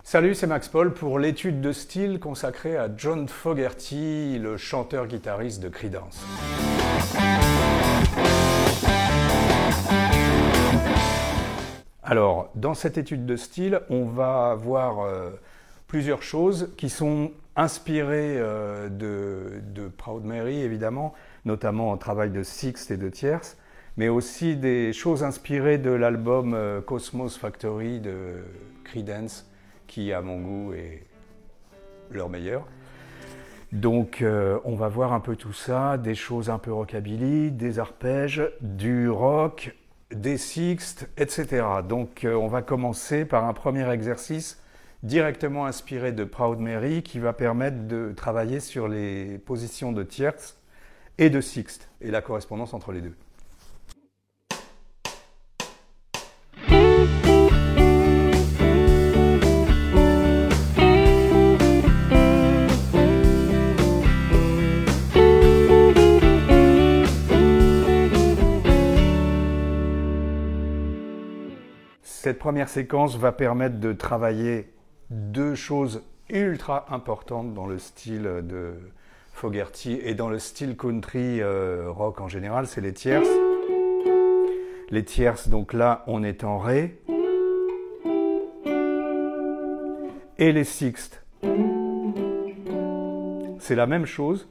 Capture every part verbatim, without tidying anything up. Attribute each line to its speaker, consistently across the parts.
Speaker 1: Salut, c'est Max Paul pour l'étude de style consacrée à John Fogerty, le chanteur-guitariste de Creedence. Alors, dans cette étude de style, on va voir euh, plusieurs choses qui sont inspirées euh, de, de Proud Mary, évidemment, notamment en travail de Sixth et de Tierce, mais aussi des choses inspirées de l'album euh, Cosmos Factory de Creedence, qui, à mon goût, est leur meilleur. Donc, euh, on va voir un peu tout ça, des choses un peu rockabilly, des arpèges, du rock, des sixths, et cetera. Donc, euh, on va commencer par un premier exercice directement inspiré de Proud Mary qui va permettre de travailler sur les positions de tierce et de sixte et la correspondance entre les deux. Cette première séquence va permettre de travailler deux choses ultra importantes dans le style de Fogerty et dans le style country euh, rock en général, c'est les tierces. Les tierces, donc là, on est en Ré. Et les sixtes. C'est la même chose.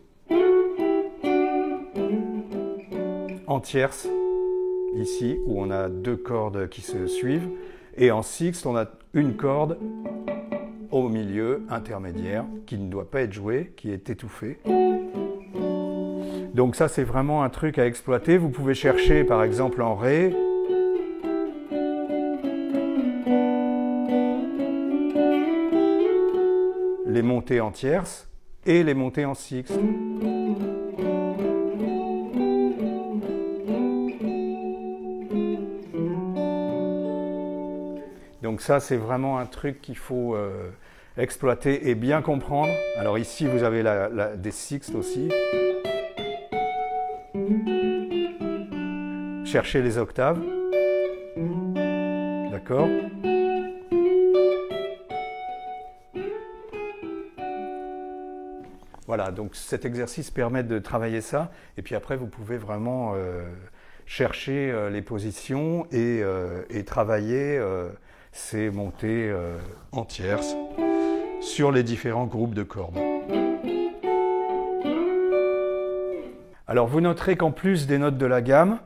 Speaker 1: En tierce, ici, où on a deux cordes qui se suivent. Et en sixte, on a une corde au milieu, intermédiaire, qui ne doit pas être jouée, qui est étouffée. Donc ça, c'est vraiment un truc à exploiter. Vous pouvez chercher, par exemple, en Ré. Les montées en tierce et les montées en sixte. Donc ça, c'est vraiment un truc qu'il faut euh, exploiter et bien comprendre. Alors ici, vous avez la, la, des sixtes aussi. Cherchez les octaves. D'accord ? Voilà, donc cet exercice permet de travailler ça. Et puis après, vous pouvez vraiment euh, chercher euh, les positions et, euh, et travailler euh, ces montées euh, en tierce sur les différents groupes de cordes. Alors vous noterez qu'en plus des notes de la gamme,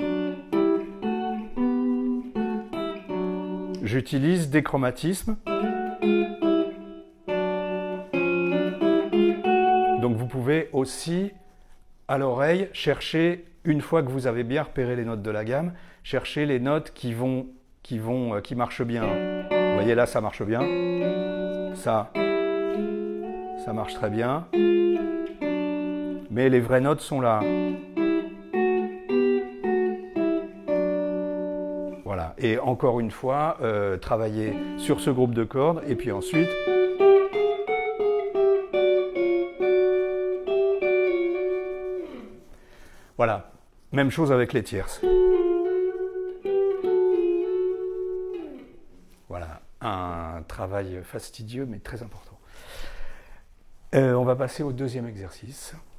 Speaker 1: j'utilise des chromatismes. Donc vous pouvez aussi, à l'oreille, chercher, une fois que vous avez bien repéré les notes de la gamme, chercher les notes qui vont, qui vont, qui marchent bien. Vous voyez là, ça marche bien. Ça, ça marche très bien. Mais les vraies notes sont là. Voilà. Et encore une fois, euh, travailler sur ce groupe de cordes et puis ensuite... Voilà, même chose avec les tierces. Voilà, un travail fastidieux mais très important. Euh, on va passer au deuxième exercice.